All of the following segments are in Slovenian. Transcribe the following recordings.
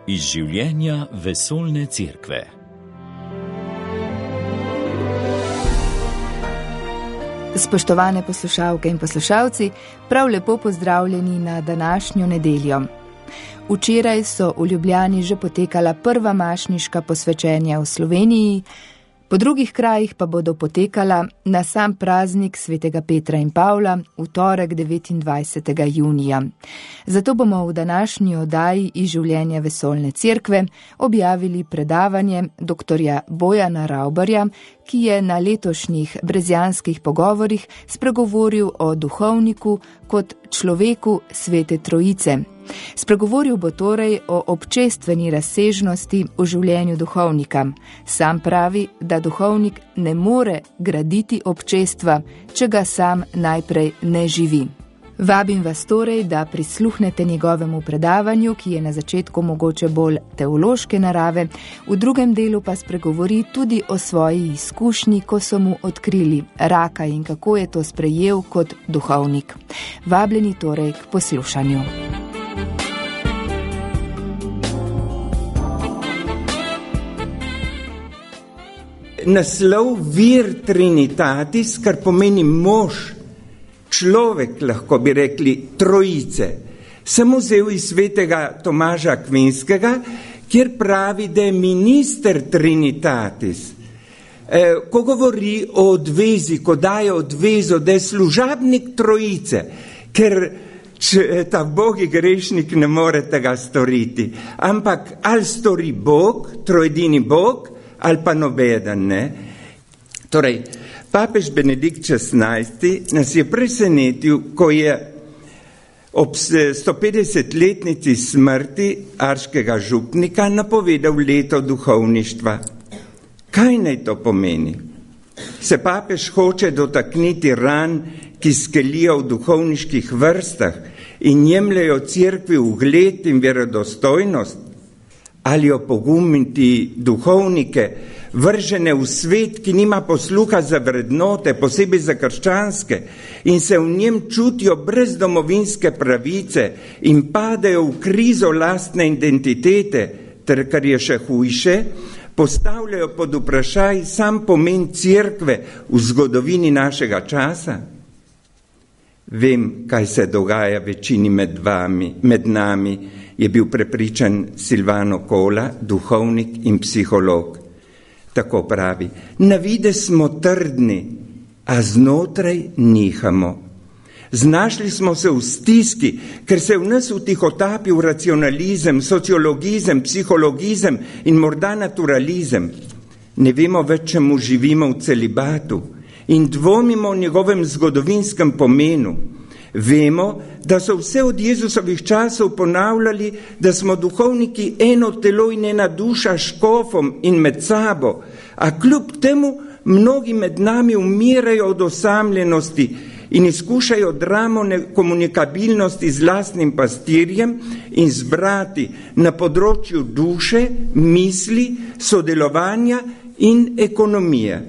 Iz življenja vesoljne cerkve. Spoštovane poslušalke in poslušalci, prav lepo pozdravljeni na današnjo nedeljo. Včeraj so v Ljubljani že potekala prva mašniška posvečenja v Sloveniji, po drugih krajih pa bodo potekala na sam praznik svetega Petra in Pavla v torek 29. junija. Zato bomo v današnji oddaji iz življenja vesoljne cerkve objavili predavanje doktorja Bojana Ravbarja, ki je na letošnjih brezjanskih pogovorih spregovoril o duhovniku kot človeku Svete Trojice. Spregovoril bo torej o občestveni razsežnosti v življenju duhovnika. Sam pravi, da duhovnik ne more graditi občestva, če ga sam najprej ne živi. Vabim vas torej, da prisluhnete njegovemu predavanju, ki je na začetku mogoče bolj teološke narave, v drugem delu pa spregovori tudi o svoji izkušnji, ko so mu odkrili raka in kako je to sprejel kot duhovnik. Vabljeni torej k poslušanju. Naslov vir Trinitatis, kar pomeni mož, človek, lahko bi rekli trojice, sem vzel iz svetega Tomaža Akvinskega, kjer pravi, da je minister Trinitatis. Ko govori o odvezi, ko daje odvezo, da je služabnik trojice, ker ta bogi grešnik ne more tega storiti, ampak ali stori Bog, trojedini Bog, ali pa nobeden, ne? Torej, papež Benedikt XVI nas je presenetil, ko je ob 150-letnici smrti arškega župnika napovedal leto duhovništva. Kaj naj to pomeni? Se papež hoče dotakniti ran, ki skelijo v duhovniških vrstah in jemljajo cerkvi ugled in verodostojnost? Ali opogumiti duhovnike, vržene v svet, ki nima posluha za vrednote, posebej za krščanske, in se v njem čutijo brez domovinske pravice in padajo v krizo lastne identitete, ter kar je še hujše, postavljajo pod vprašaj sam pomen cerkve v zgodovini našega časa? Vem, kaj se dogaja večini med nami, je bil prepričan Silvano Cola, duhovnik in psiholog. Tako pravi, na videz smo trdni, a znotraj nihamo. Znašli smo se v stiski, ker se v nas utihotapil racionalizem, sociologizem, psihologizem in morda naturalizem. Ne vemo več, čemu živimo v celibatu in dvomimo o njegovem zgodovinskem pomenu. Vemo, da so vse od Jezusovih časov ponavljali, da smo duhovniki eno telo in ena duša škofom in med sabo, a kljub temu mnogi med nami umirajo od osamljenosti in izkušajo dramo nekomunikabilnosti z lastnim pastirjem in z brati na področju duše, misli, sodelovanja in ekonomije.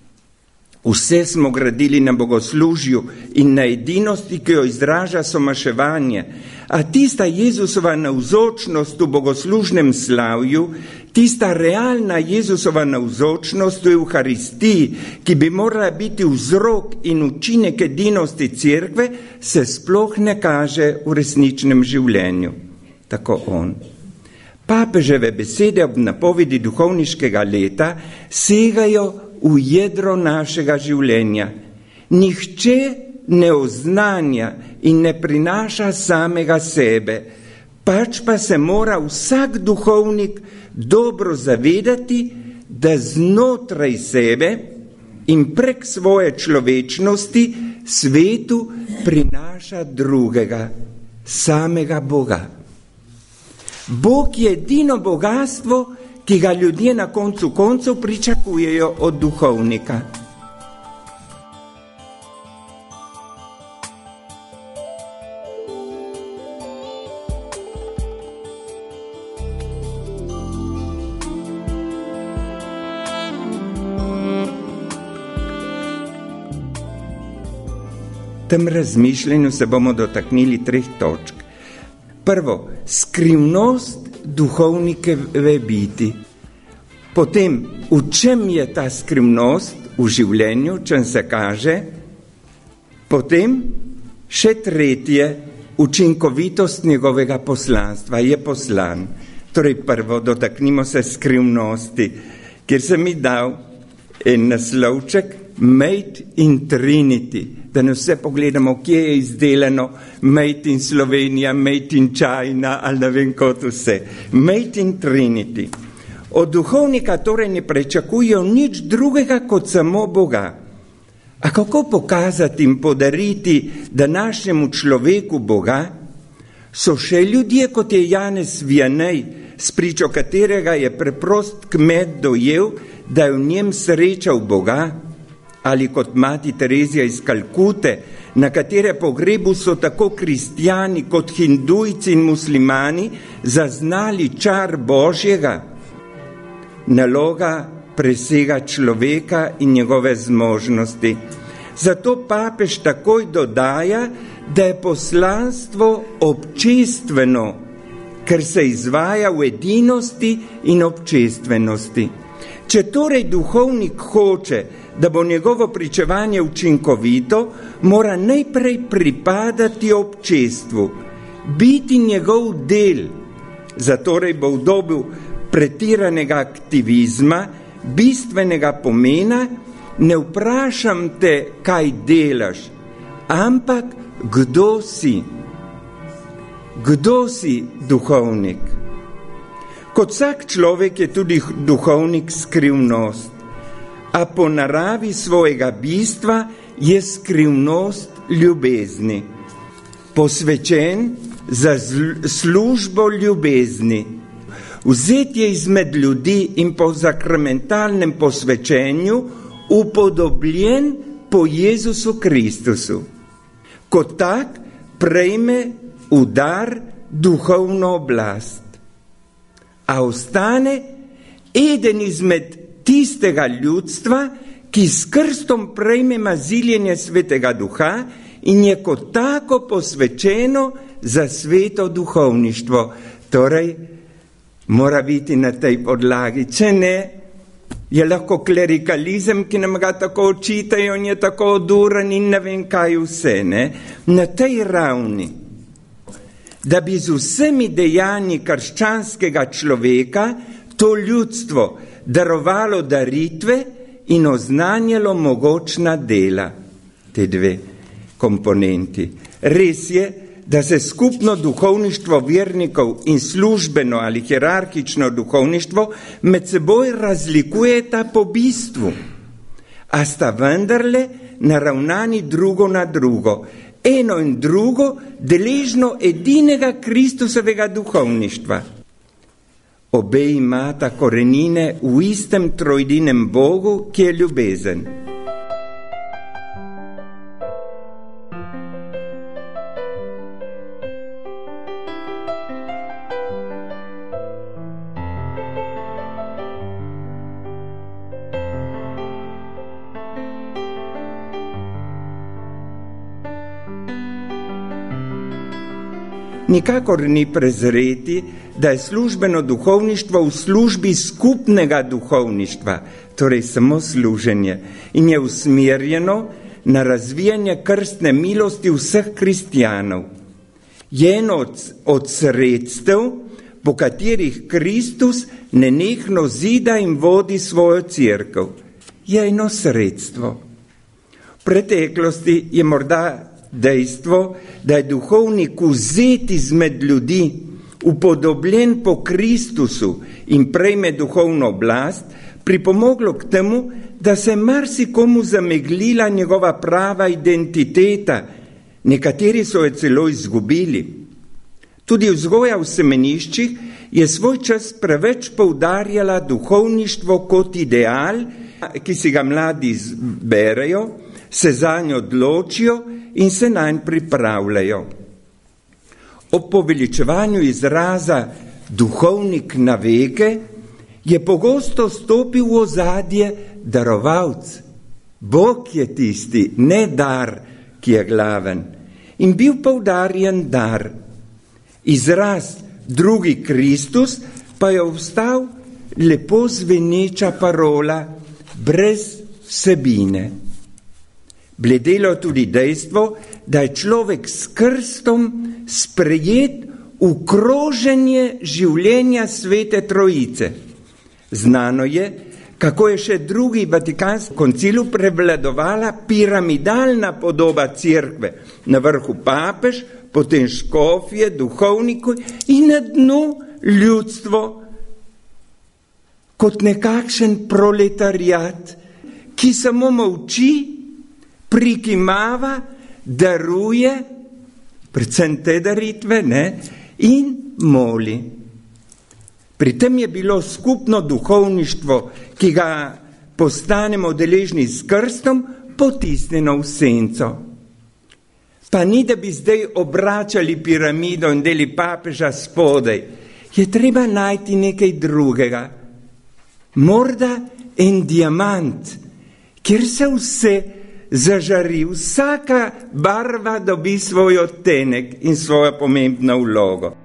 Vse smo gradili na bogoslužju in na edinosti, ki jo izraža somaševanje, a tista Jezusova navzočnost v bogoslužnem slavju, tista realna Jezusova navzočnost v Evharistiji, ki bi morala biti vzrok in učinek edinosti cerkve, se sploh ne kaže v resničnem življenju. Tako on. Papeževe besede ob napovedi duhovniškega leta segajo v jedro našega življenja. Nihče ne oznanja in ne prinaša samega sebe, pač pa se mora vsak duhovnik dobro zavedati, da znotraj sebe in prek svoje človečnosti svetu prinaša drugega, samega Boga. Bog je edino bogastvo, ki ga ljudje na koncu koncev pričakujejo od duhovnika. tem razmišljanju se bomo dotaknili 3 točk. Prvo, skrivnost duhovnikove biti. Potem, v čem je ta skrivnost v življenju, čem se kaže? Potem, še tretje, učinkovitost njegovega poslanstva, je poslan. Torej prvo, dotaknimo se skrivnosti, kjer sem mi dal en naslovček Made in Trinity, da ne vse pogledamo, kje je izdelano Made in Slovenija, Made in China, ali ne vem kot vse. Made in Trinity. Od duhovnika torej ne pričakujejo nič drugega kot samo Boga. A kako pokazati in podariti današnjemu človeku Boga? So še ljudje, kot je Janez Vianney, spričo katerega je preprost kmet dojel, da je v njem srečal Boga, ali kot mati Terezija iz Kalkute, na katere pogrebu so tako kristjani kot hindujci in muslimani zaznali čar Božjega. Naloga presega človeka in njegove zmožnosti. Zato papež takoj dodaja, da je poslanstvo občestveno, ker se izvaja v edinosti in občestvenosti. Če torej duhovnik hoče, da bo njegovo pričevanje učinkovito, mora najprej pripadati občestvu, biti njegov del. Zatorej bo v dobu pretiranega aktivizma, bistvenega pomena, ne vprašam te, kaj delaš, ampak kdo si. Kdo si duhovnik? Kot vsak človek je tudi duhovnik skrivnost, a po naravi svojega bistva je skrivnost ljubezni. Posvečen za službo ljubezni. Vzet je izmed ljudi in po sakramentalnem posvečenju upodobljen po Jezusu Kristusu. Kot tak prejme v dar duhovno oblast. A ostane eden izmed tistega ljudstva, ki s krstom prejme maziljenje Svetega Duha in je kot tako posvečeno za sveto duhovništvo. Torej, mora biti na tej podlagi. Če ne, je lahko klerikalizem, ki nam ga tako očitajo in je tako oduren in ne vem kaj vse, ne? Na tej ravni, da bi z vsemi dejanji krščanskega človeka to ljudstvo darovalo daritve in oznanjalo mogočna dela. Te dve komponenti. Res je, da se skupno duhovništvo vernikov in službeno ali hierarhično duhovništvo med seboj razlikujeta po bistvu, a sta vendarle naravnani drugo na drugo, eno in drugo deležno edinega Kristusovega duhovništva. Obe imata korenine v istem trojedinem Bogu, ki je ljubezen. Nikakor ni prezreti, da je službeno duhovništvo v službi skupnega duhovništva, torej samo služenje, in je usmerjeno na razvijanje krstne milosti vseh kristjanov. Je eno od sredstev, po katerih Kristus nenehno zida in vodi svojo cerkev. Je eno sredstvo. V preteklosti je morda dejstvo, da je duhovnik vzet izmed ljudi, upodobljen po Kristusu in prejme duhovno oblast, pripomoglo k temu, da se marsikomu zameglila njegova prava identiteta, nekateri so jo celo izgubili. Tudi vzgoja v semeniščih je svoj čas preveč poudarjala duhovništvo kot ideal, ki si ga mladi izberejo, se zanj odločijo in se nanj pripravljajo. Ob poveličevanju izraza duhovnik na veke je pogosto stopil v ozadje darovalc. Bog je tisti, ne dar, ki je glaven. In bil poudarjen dar. Izraz drugi Kristus, pa je ostal lepo zveneča parola brez vsebine. Bledelo tudi dejstvo, da je človek s krstom sprejet v kroženje življenja Svete Trojice. Znano je, kako je še drugi Vatikanski koncil prevladovala piramidalna podoba cerkve. Na vrhu papež, potem škofje, duhovniki in na dnu ljudstvo kot nekakšen proletariat, ki samo molči, prikimava, daruje, predvsem te daritve, in moli. Pri tem je bilo skupno duhovništvo, ki ga postanemo deležni s krstom, potisnjeno v senco. Pa ni, da bi zdaj obračali piramido in deli papeža spodaj. Je treba najti nekaj drugega. Morda en diamant, kjer se vse zažari, vsaka barva dobi svoj odtenek in svojo pomembno vlogo.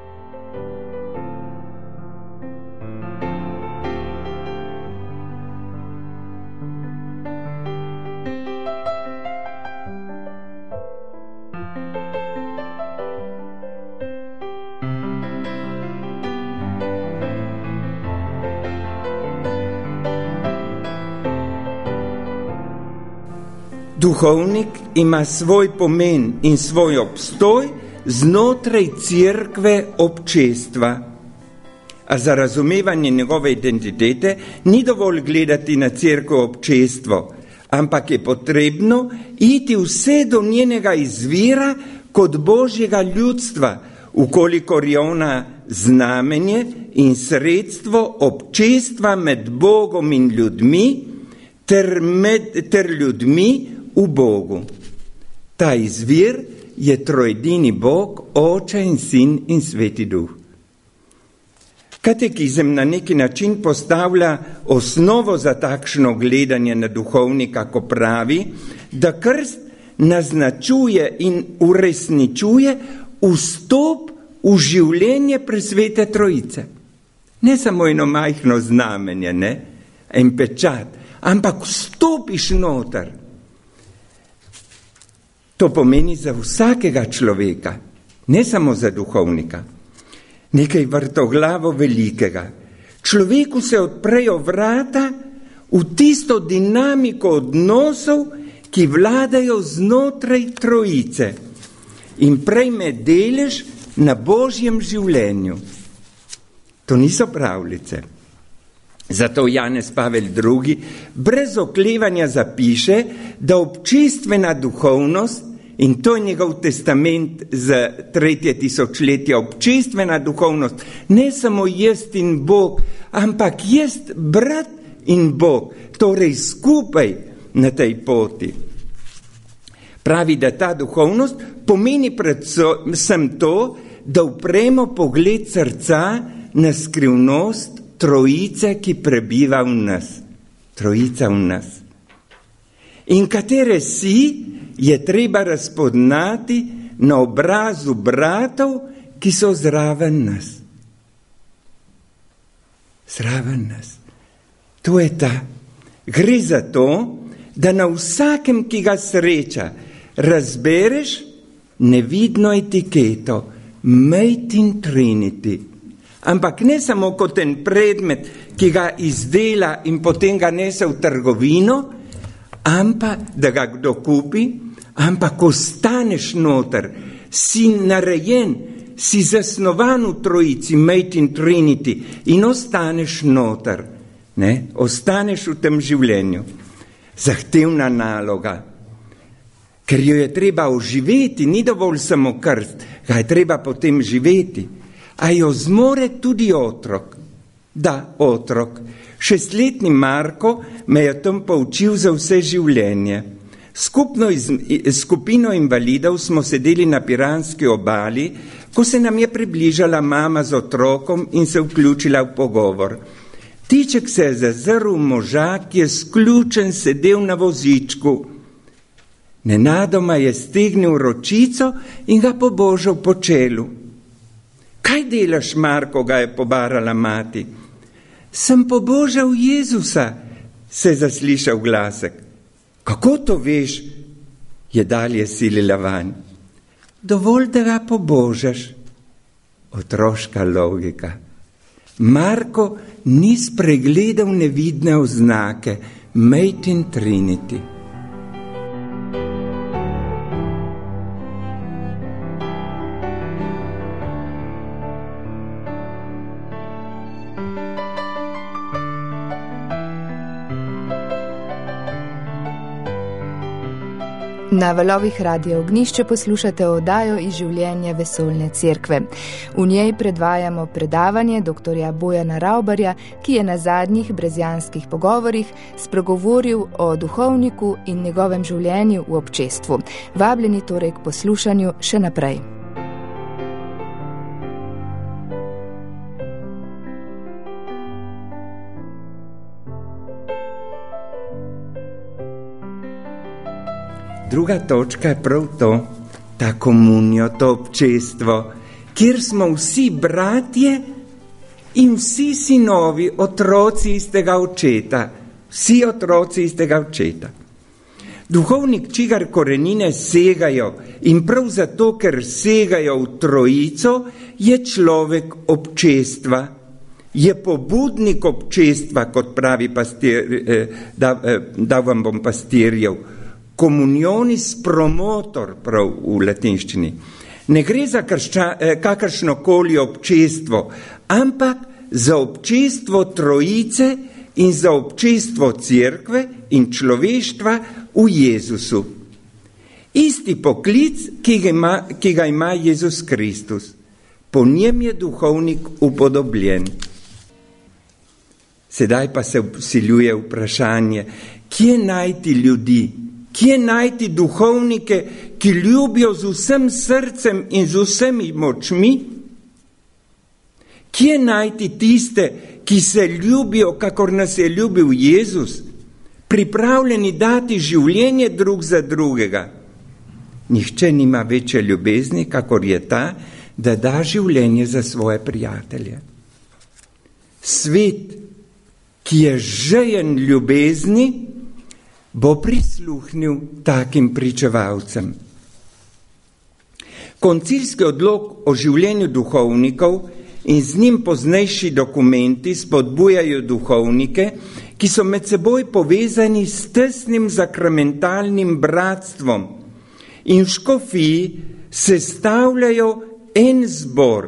Duhovnik ima svoj pomen in svoj obstoj znotraj cerkve občestva. A za razumevanje njegove identitete ni dovolj gledati na cerkev občestvo, ampak je potrebno iti vse do njenega izvira kot Božjega ljudstva, ukolikor je ona znamenje in sredstvo občestva med Bogom in ljudmi ter ljudmi v Bogu. Ta izvir je trojedini Bog, Oče in Sin in Sveti Duh. Katekizem na neki način postavlja osnovo za takšno gledanje na duhovnika, ko pravi, da krst naznačuje in uresničuje vstop v življenje Presvete Trojice. Ne samo eno majhno znamenje, en pečat, ampak vstopiš noter. To pomeni za vsakega človeka, ne samo za duhovnika. Nekaj vrtoglavo velikega. Človeku se odprejo vrata v tisto dinamiko odnosov, ki vladajo znotraj Trojice in prejme delež na Božjem življenju. To niso pravljice. Zato Janez Pavel II brez oklevanja zapiše, da občestvena duhovnost, in to je njegov testament za 3. tisočletje, občestvena duhovnost, ne samo jaz in Bog, ampak jaz, brat in Bog, torej skupaj na tej poti. Pravi, da ta duhovnost pomeni predvsem to, da upremo pogled srca na skrivnost Trojice, ki prebiva v nas. Trojica v nas. In katere si je treba razpoznati na obrazu bratov, ki so zraven nas. Zraven nas. To je ta. Gre za to, da na vsakem, ki ga sreča, razbereš nevidno etiketo Made in Trinity. Ampak ne samo kot en predmet, ki ga izdela in potem ga nese v trgovino, ampak da ga kdo kupi, ampak ostaneš noter, si narejen, si zasnovan v Trojici, Made in Trinity, in ostaneš noter, ostaneš v tem življenju. Zahtevna naloga, ker jo je treba oživeti, ni dovolj samo krst, ga je treba potem živeti. A jo zmore tudi otrok. Da, otrok. 6-letni Marko me je tam poučil za vse življenje. Skupino invalidov smo sedeli na Piranski obali, ko se nam je približala mama z otrokom in se vključila v pogovor. Tiček se je zazrl moža, ki je sključen sedel na vozičku. Nenadoma je stegnil ročico in ga pobožal po čelu. Kaj delaš, Marko, ga je pobarala mati. Sem pobožal Jezusa, se je zaslišal glasek. Kako to veš, je dalje silila vanj. Dovolj, da ga pobožaš. Otroška logika. Marko ni spregledal nevidne oznake, Made in Trinity. Na valovih Radia Ognjišče poslušate oddajo iz življenja Vesoljne cerkve. V njej predvajamo predavanje dr. Bojana Ravbarja, ki je na zadnjih brezjanskih pogovorih spregovoril o duhovniku in njegovem življenju v občestvu. Vabljeni torej k poslušanju še naprej. Druga točka je prav to, ta komunijo, to občestvo, kjer smo vsi bratje in vsi sinovi, otroci istega očeta. Vsi otroci istega očeta. Duhovnik, čigar korenine segajo in prav zato, ker segajo v trojico, je človek občestva. Je pobudnik občestva, kot pravi da vam bom pastirjev. Komunionis promotor, prav v latinščini. Ne gre za kakršnokoli občestvo, ampak za občestvo trojice in za občestvo cerkve in človeštva v Jezusu. Isti poklic, ki ga ima Jezus Kristus. Po njem je duhovnik upodobljen. Sedaj pa se vsiljuje vprašanje, kje najti ljudi? Kje najti duhovnike, ki ljubijo z vsem srcem in z vsemi močmi? Kje najti tiste, ki se ljubijo, kakor nas je ljubil Jezus, pripravljeni dati življenje drug za drugega? Nihče nima večje ljubezni, kakor je ta, da da življenje za svoje prijatelje. Svet, ki je žejen ljubezni, bo prisluhnil takim pričevalcem. Koncilski odlok o življenju duhovnikov in z njim poznejši dokumenti spodbujajo duhovnike, ki so med seboj povezani s tesnim sakramentalnim bratstvom in v škofiji sestavljajo en zbor.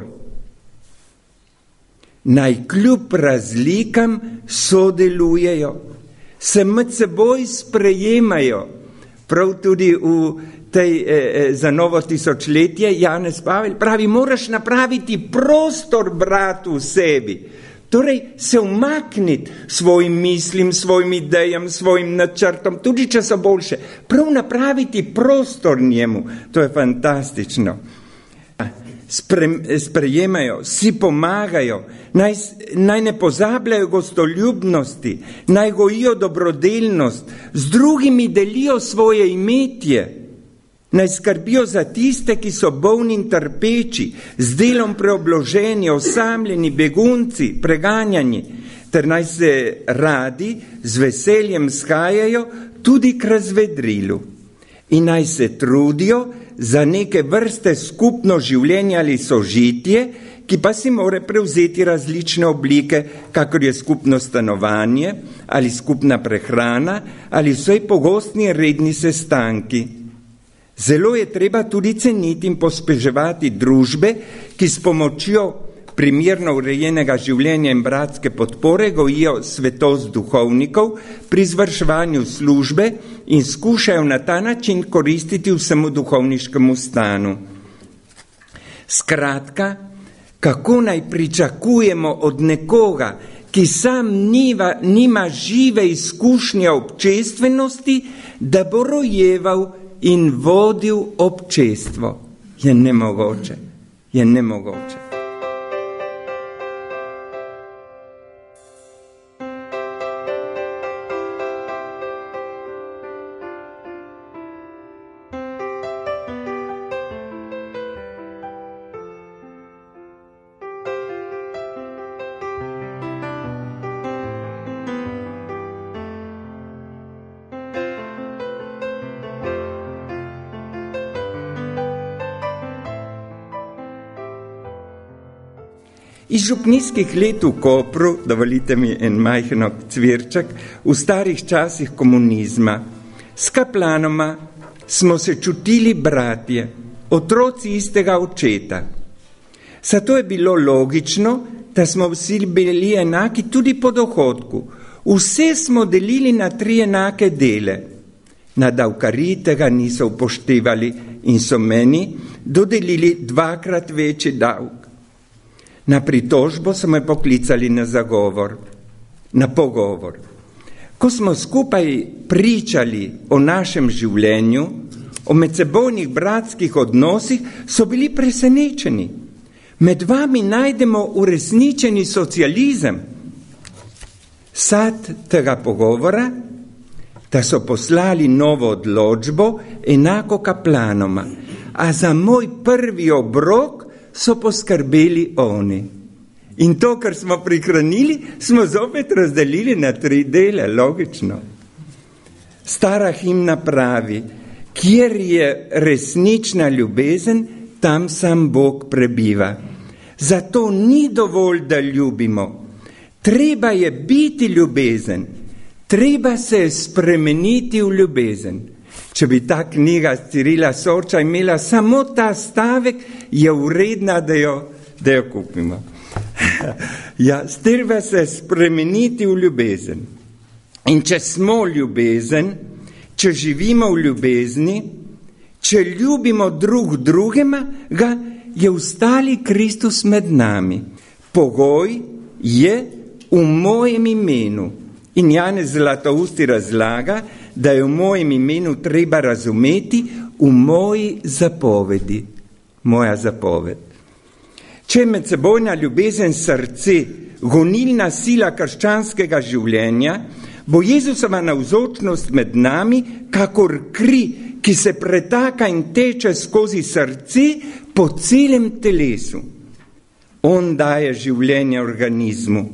Naj kljub razlikam sodelujejo, se med seboj sprejemajo. Prav tudi v tej za novo tisočletje Janez Pavel pravi, moraš napraviti prostor bratu v sebi. Torej se umakniti svojim mislim, svojim idejam, svojim načrtom, tudi če so boljše. Prav napraviti prostor njemu. To je fantastično. Sprejemajo, si pomagajo, naj ne pozabljajo gostoljubnosti, naj gojijo dobrodelnost, z drugimi delijo svoje imetje, naj skrbijo za tiste, ki so bolni in trpeči, z delom preobloženi, osamljeni, begunci, preganjani, ter naj se radi z veseljem shajajo tudi k razvedrilu in naj se trudijo za neke vrste skupno življenje ali sožitje, ki pa si more prevzeti različne oblike, kakor je skupno stanovanje ali skupna prehrana ali vsej pogostni redni sestanki. Zelo je treba tudi ceniti in pospeševati družbe, ki s pomočjo primerno urejenega življenja in bratske podpore gojijo svetost duhovnikov pri izvrševanju službe in skušajo na ta način koristiti vsemu duhovniškemu stanu. Skratka, kako naj pričakujemo od nekoga, ki sam nima žive izkušnje občestvenosti, da bo rojeval in vodil občestvo? Je nemogoče. Iz župnijskih let v Kopru, dovolite mi en majhen cvirček, v starih časih komunizma, s kaplanoma smo se čutili bratje, otroci istega očeta. Zato je bilo logično, da smo vsi bili enaki tudi po dohodku. Vse smo delili na 3 enake dele. Na davkari tega niso upoštevali in so meni dodelili 2-krat večji davek. Na pritožbo so me poklicali na pogovor. Ko smo skupaj pričali o našem življenju, o medsebojnih bratskih odnosih, so bili presenečeni. Med vami najdemo uresničeni socializem. Sad tega pogovora, da so poslali novo odločbo enako kaplanoma, a za moj prvi obrok so poskrbeli oni. In to, kar smo prihranili, smo zopet razdelili na 3 dele, logično. Stara himna pravi, kjer je resnična ljubezen, tam sam Bog prebiva. Zato ni dovolj, da ljubimo. Treba je biti ljubezen. Treba se spremeniti v ljubezen. Če bi ta knjiga Cirila Sorča imela samo ta stavek, je vredna, da jo kupimo. Ja, treba se spremeniti v ljubezen. In če smo ljubezen, če živimo v ljubezni, če ljubimo drug drugega, je vstali Kristus med nami. Pogoj je v mojem imenu. In Janez Zlatousti razlaga, da je v mojem imenu treba razumeti v moji zapovedi. Moja zapoved. Če je medsebojna ljubezen srce, gonilna sila krščanskega življenja, bo Jezusova navzočnost med nami, kakor kri, ki se pretaka in teče skozi srce po celem telesu. On daje življenje organizmu.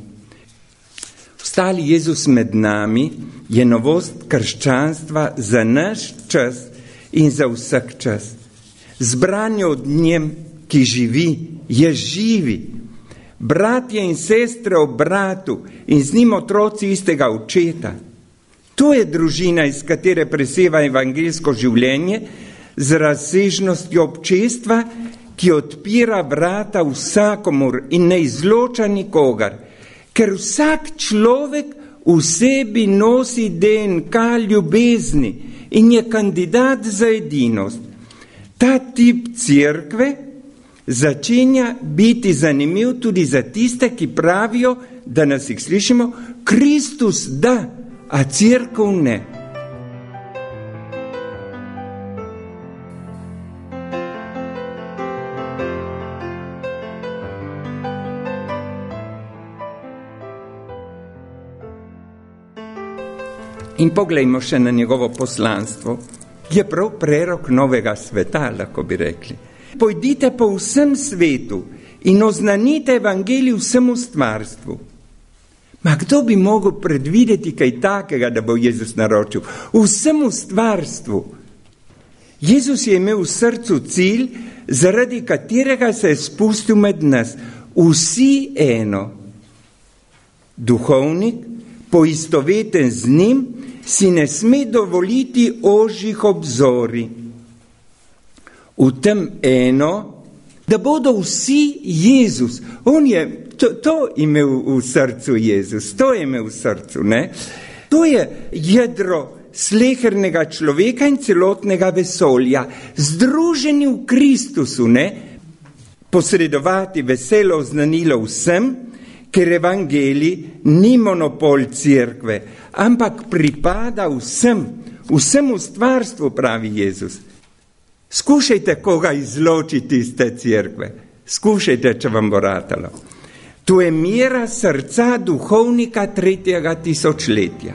Vstali Jezus med nami je novost krščanstva za naš čas in za vsak čas. Zbranje od njem, ki živi, je živi. Bratje in sestre ob bratu in z njim otroci istega očeta. To je družina, iz katere preseva evangeljsko življenje z razsežnostjo občestva, ki odpira vrata vsakomur in ne izloča nikogar. Ker vsak človek v sebi nosi DNK ljubezni in je kandidat za edinost. Ta tip cerkve začenja biti zanimiv tudi za tiste, ki pravijo, da nas jih slišimo, Kristus da, a cerkev ne. In poglejmo še na njegovo poslanstvo. Je prav prerok novega sveta, lahko bi rekli. Pojdite po vsem svetu in oznanite evangelij vsemu stvarstvu. Ma kdo bi mogel predvideti kaj takega, da bo Jezus naročil? Vsemu stvarstvu. Jezus je imel v srcu cilj, zaradi katerega se je spustil med nas. Vsi eno. Duhovnik, poistoveten z njim, si ne sme dovoliti ožjih obzori. V tem eno, da bodo vsi Jezus. On je to imel v srcu Jezus, to je imel v srcu, ne? To je jedro slehernega človeka in celotnega vesolja, združeni v Kristusu, ne? Posredovati veselo oznanilo vsem, ker evangelij ni monopol cerkve, ampak pripada vsemu stvarstvu, pravi Jezus. Skušajte koga izločiti iz te cerkve. Skušajte, če vam bo ratalo. To je mera srca duhovnika 3. tisočletja.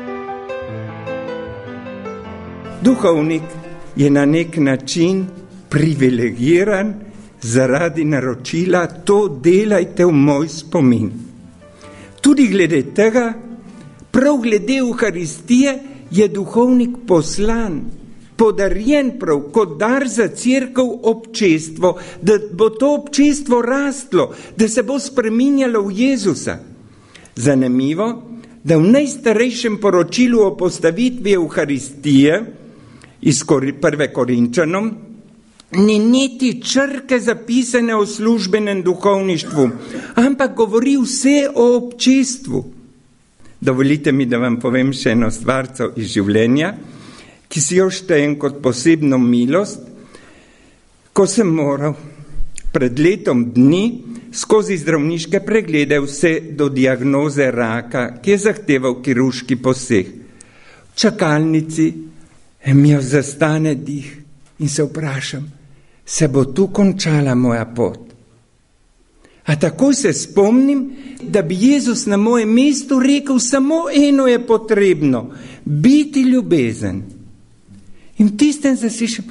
Duhovnik je na nek način privilegiran zaradi naročila, to delajte v moj spomin. Tudi glede tega, prav glede Euharistije, je duhovnik poslan, podarjen prav kot dar za cerkev občestvo, da bo to občestvo rastlo, da se bo spreminjalo v Jezusa. Zanimivo, da v najstarejšem poročilu o postavitvi Euharistije iz 1. Korinčanom ni niti črke zapisane o službenem duhovništvu, ampak govori vse o občestvu. Dovolite mi, da vam povem še eno stvarco iz življenja, ki si jo štejem kot posebno milost, ko sem moral pred letom dni skozi zdravniške preglede vse do diagnoze raka, ki je zahteval kirurški poseg. V čakalnici mi jo zastane dih in se vprašam, se bo tu končala moja pot? A takoj se spomnim, da bi Jezus na mojem mestu rekel, samo eno je potrebno, biti ljubezen. In v tistem zaslišam,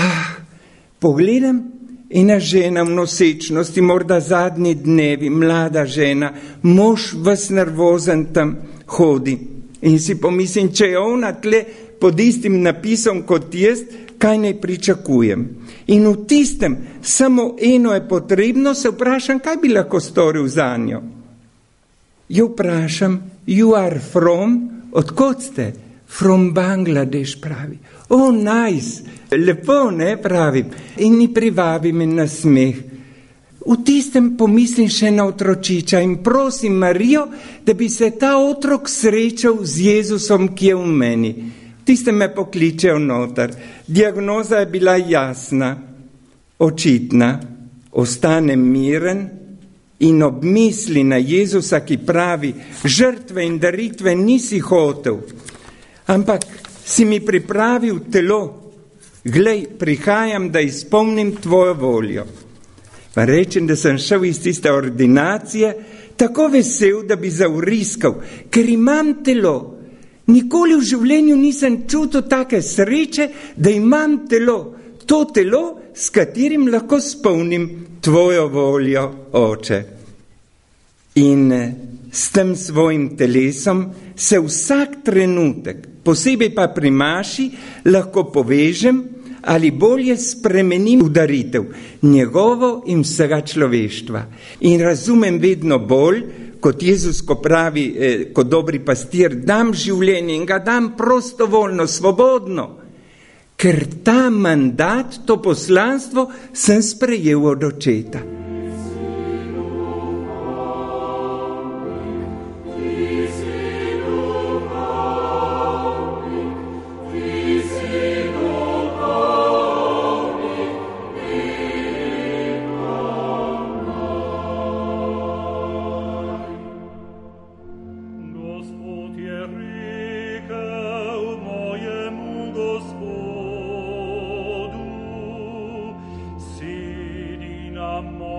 pogledam, ena žena v nosečnosti, morda zadnji dnevi, mlada žena, mož ves nervozen tam hodi. In si pomislim, če je ona tle pod istim napisom kot jaz, kaj naj pričakujem. In v tistem, samo eno je potrebno, se vprašam, kaj bi lahko storil za njo. Jo vprašam, you are from, odkot ste? From Bangladeš, pravi. Oh, nice, lepo, ne, pravim. In mi privabi me na smeh. V tistem pomislim še na otročiča in prosim Marijo, da bi se ta otrok srečal z Jezusom, ki je v meni. V tistem me pokličejo noter. Diagnoza je bila jasna, očitna. Ostanem miren in ob misli na Jezusa, ki pravi, žrtve in daritve nisi hotel, ampak si mi pripravil telo. Glej, prihajam, da izpolnim tvojo voljo. Pa rečem, da sem šel iz tiste ordinacije tako vesel, da bi zavriskal, ker imam telo. Nikoli v življenju nisem čutil take sreče, da imam telo. To telo, s katerim lahko spolnim tvojo voljo, Oče. In s tem svojim telesom se vsak trenutek, posebej pa pri maši, lahko povežem ali bolje spremenim v daritev njegovo in vsega človeštva. In razumem vedno bolj, kot Jezus, ko pravi, kot dobri pastir, dam življenje in ga dam prostovoljno, svobodno, ker ta mandat, to poslanstvo sem sprejel od Očeta. Amor.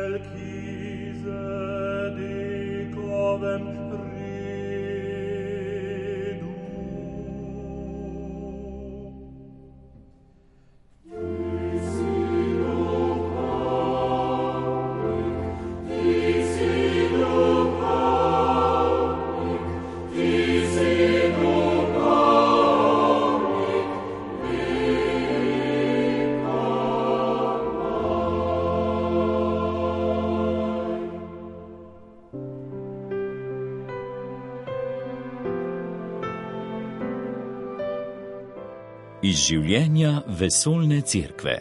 Iz življenja vesoljne cerkve.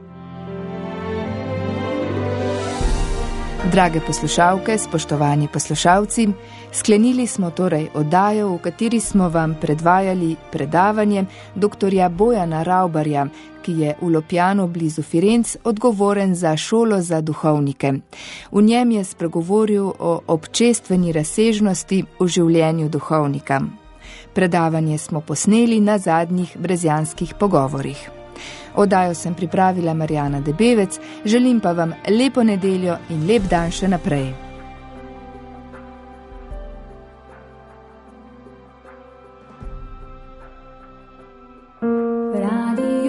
Drage poslušalke, spoštovani poslušalci, sklenili smo torej oddajo, v kateri smo vam predvajali predavanje dr. Bojana Ravbarja, ki je v Lopjanu blizu Firenc odgovoren za šolo za duhovnike. V njem je spregovoril o občestveni razsežnosti v življenju duhovnika. Predavanje smo posneli na zadnjih brezjanskih pogovorih. Oddajo sem pripravila Marjana Debevec, želim pa vam lepo nedeljo in lep dan še naprej. Radio